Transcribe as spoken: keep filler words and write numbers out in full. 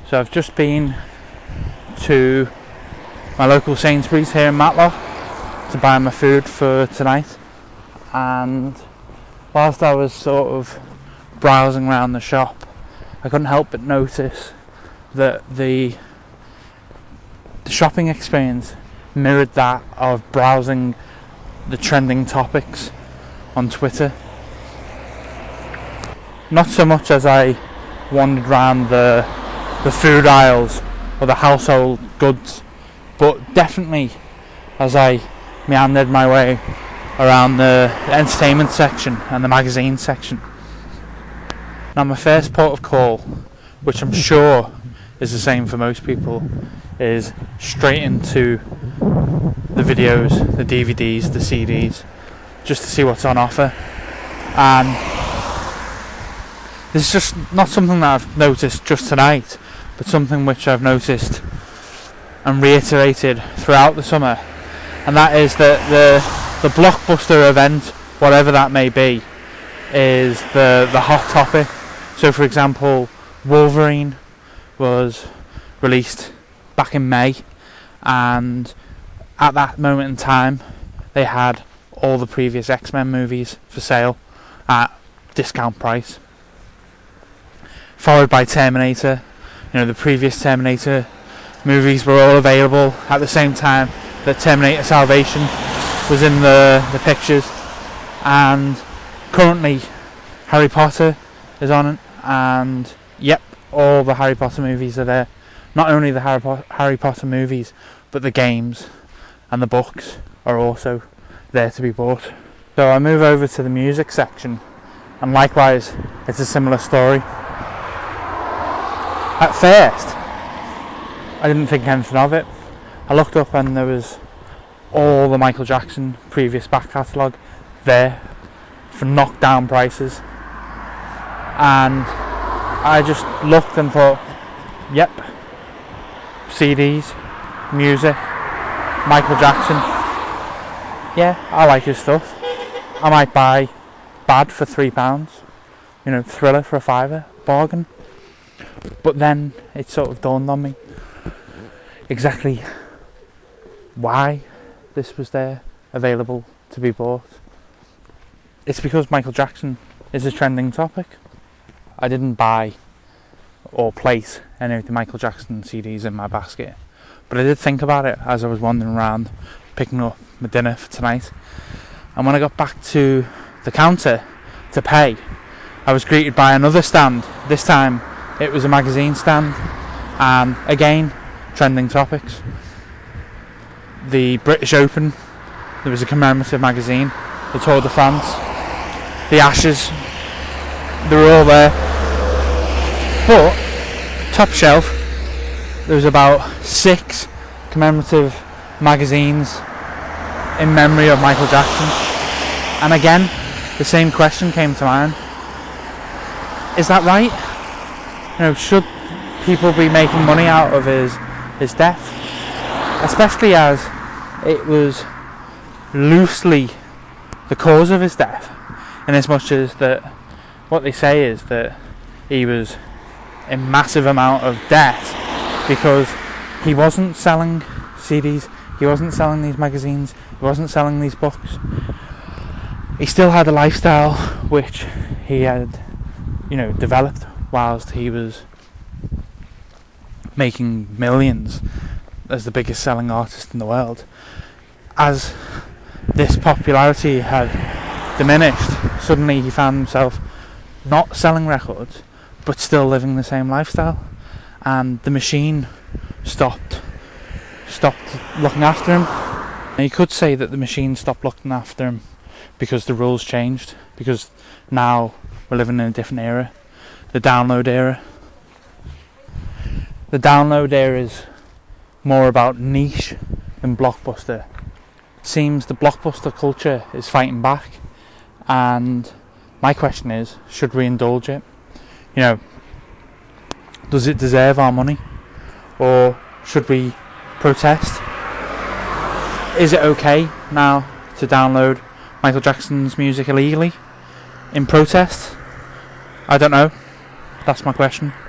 So I've just been to my local Sainsbury's here in Matlock to buy my food for tonight, and whilst I was sort of browsing around the shop, I couldn't help but notice that the the shopping experience mirrored that of browsing the trending topics on Twitter. Not so much as I wandered around the the food aisles or the household goods, but definitely as I meandered my way around the entertainment section and the magazine section. Now, my first port of call, which I'm sure is the same for most people, is straight into the videos, the D V Ds, the C Ds, just to see what's on offer. And this is just not something that I've noticed just tonight, but something which I've noticed and reiterated throughout the summer, and that is that the the blockbuster event, whatever that may be, is the the hot topic. So, for example, Wolverine was released back in May, and at that moment in time they had all the previous X-Men movies for sale at discount price, followed by Terminator. You know, the previous Terminator movies were all available at the same time that Terminator Salvation was in the, the pictures, and currently Harry Potter is on it, and yep, all the Harry Potter movies are there. Not only the Harry, po- Harry Potter movies, but the games and the books are also there to be bought. So I move over to the music section, and likewise it's a similar story. At first I didn't think anything of it. I looked up and there was all the Michael Jackson previous back catalogue there for knockdown prices, and I just looked and thought, yep, C Ds, music, Michael Jackson, yeah, I like his stuff. I might buy Bad for three pounds, you know, Thriller for a fiver, bargain. But then it sort of dawned on me exactly why this was there, available to be bought. It's because Michael Jackson is a trending topic. I didn't buy or place any of the Michael Jackson C Ds in my basket, but I did think about it as I was wandering around picking up my dinner for tonight. And when I got back to the counter to pay, I was greeted by another stand. This time it was a magazine stand, and again, trending topics. The British Open, there was a commemorative magazine. The Tour de France, the Ashes, they were all there. But top shelf, there was about six commemorative magazines in memory of Michael Jackson. And again, the same question came to mind. Is that right? You know, should people be making money out of his his death? Especially as it was loosely the cause of his death, in as much as that what they say is that he was in massive amount of debt because he wasn't selling C Ds, he wasn't selling these magazines, he wasn't selling these books. He still had a lifestyle which he had, you know, developed whilst he was making millions as the biggest selling artist in the world. As this popularity had diminished, suddenly he found himself not selling records but still living the same lifestyle, and the machine stopped stopped looking after him. And you could say that the machine stopped looking after him because the rules changed, because now we're living in a different era, the download era. The download era is more about niche than blockbuster. It seems the blockbuster culture is fighting back, and my question is, should we indulge it? You know, does it deserve our money, or should we protest? Is it okay now to download Michael Jackson's music illegally in protest? I don't know. That's my question.